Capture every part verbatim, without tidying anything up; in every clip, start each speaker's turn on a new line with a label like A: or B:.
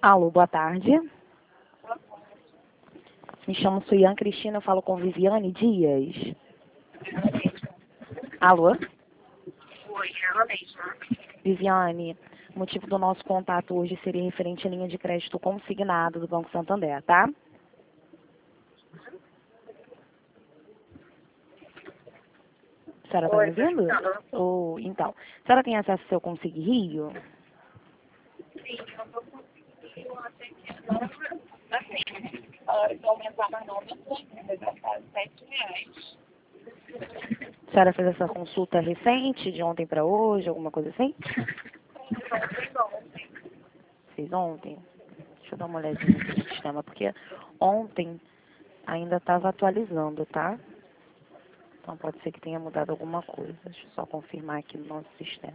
A: Alô, boa tarde. Me chamo Suiane Cristina, eu falo com Viviane Dias. Alô?
B: Oi, ela mesma.
A: Viviane, o motivo do nosso contato hoje seria referente à linha de crédito consignado do Banco Santander, tá? A senhora está me
B: Oi, tô
A: ouvindo?
B: escutando.
A: Ou, então, a senhora tem acesso ao seu Consig Rio?
B: Sim, eu tô conseguindo até que agora, assim, a hora de aumentar mais não, não tô ainda, já tá sete reais.
A: A senhora fez essa consulta recente, de ontem para hoje, alguma coisa assim?
B: Então, foi ontem.
A: Fez ontem? Deixa eu dar uma olhadinha aqui no sistema, porque ontem ainda estava atualizando, tá? Então pode ser que tenha mudado alguma coisa. Deixa eu só confirmar aqui no nosso sistema.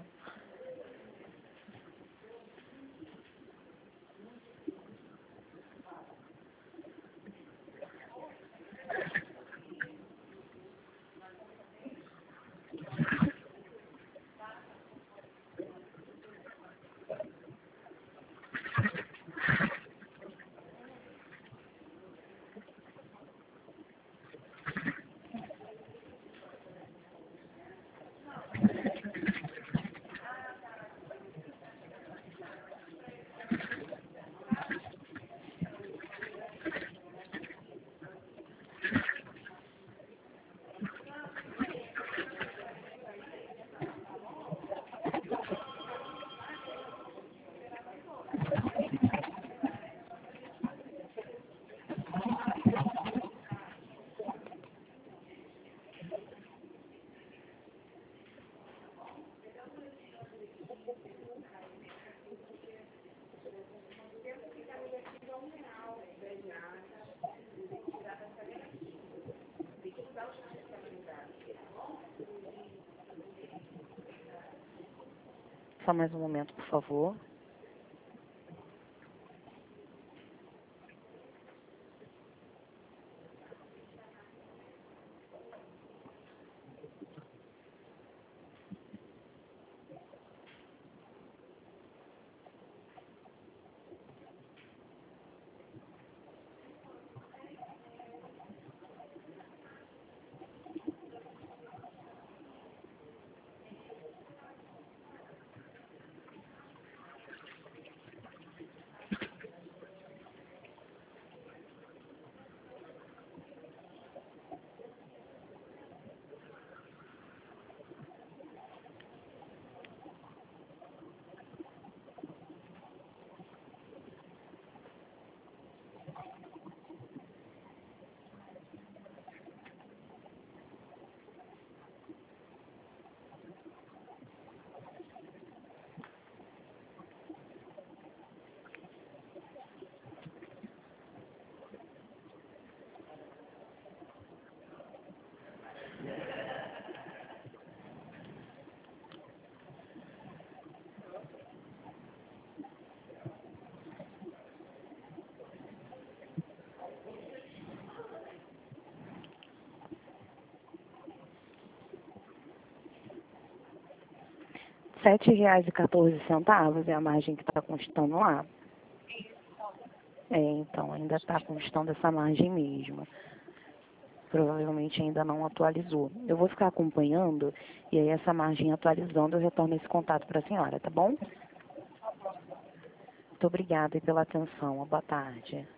A: Só mais um momento, por favor. Sete reais e quatorze centavos é a margem que está constando lá. É, então, ainda está constando essa margem mesmo. Provavelmente ainda não atualizou. Eu vou ficar acompanhando e aí essa margem atualizando eu retorno esse contato para a senhora, tá bom? Muito obrigada pela atenção. Boa tarde.